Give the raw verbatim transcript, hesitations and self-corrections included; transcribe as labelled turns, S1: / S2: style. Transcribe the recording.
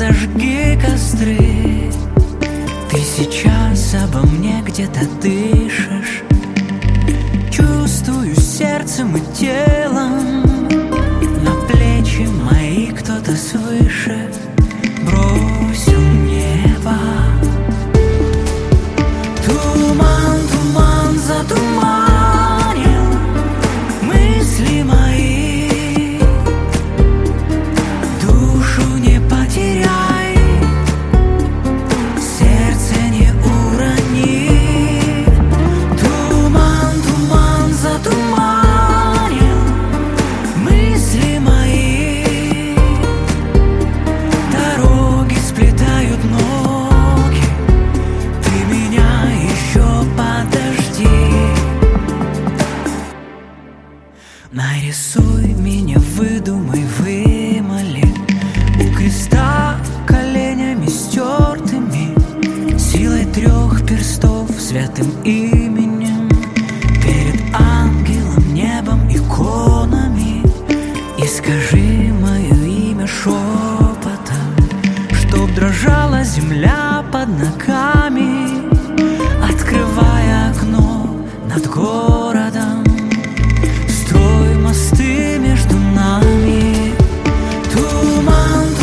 S1: зажги костры. Ты сейчас обо мне где-то дышишь. Чувствую сердцем и телом. На плечи мои кто-то свыше бросил небо. Туман, туман затуманил мысли мои. Душу не потеряй, сердце не урони. Туман, туман затуманил мысли мои. Дороги сплетают ноги, ты меня еще подожди. Нарисуй меня, выдумай, вымоли у креста коленями стертыми, силой трех перстов, святым именем, перед ангелом, небом, иконами. И скажи мое имя шепотом, чтоб дрожала земля под ногами, открывая окно над городом. Строй мосты между нами. Туман,